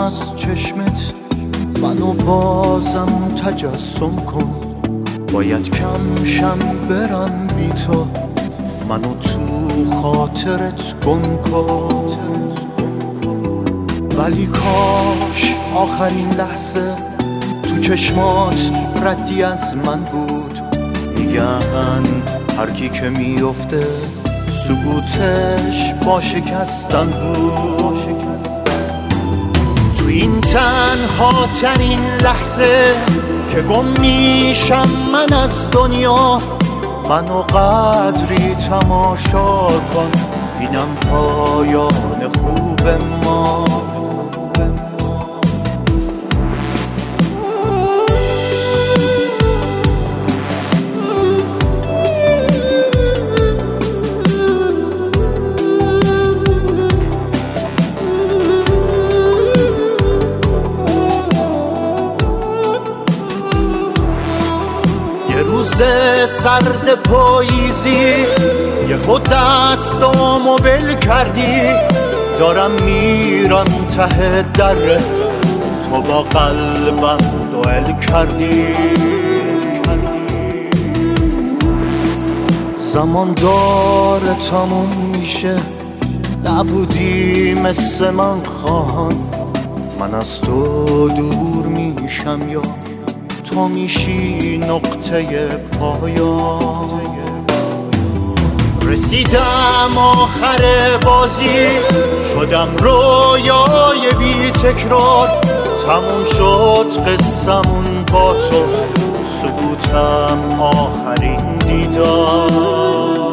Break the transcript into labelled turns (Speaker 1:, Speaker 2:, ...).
Speaker 1: از چشمت، منو بازم تجسم کن. باید کم شم برم بی تو، منو تو خاطرت گم کن. ولی کاش آخرین لحظه تو چشمات ردی از من بود. میگن هر کی که میفته سکوتش با شکستن بود. تو این تنها ترین لحظه که گم میشم من از دنیا، منو قدری تماشا کن، بینم پایان خوب ما. روز سرد پاییزی یهو دستامو ول کردی، دارم میرم ته در تو با قلبم دوئل کردی. زمان داره تموم میشه، نبودی مثل من خواهان. من از تو دور میشم یا تو میشی نقطه پایان. رسیدم آخر بازی، شدم رویای بی تکرار. تموم شد قصمون با تو، سکوتم آخرین دیدار.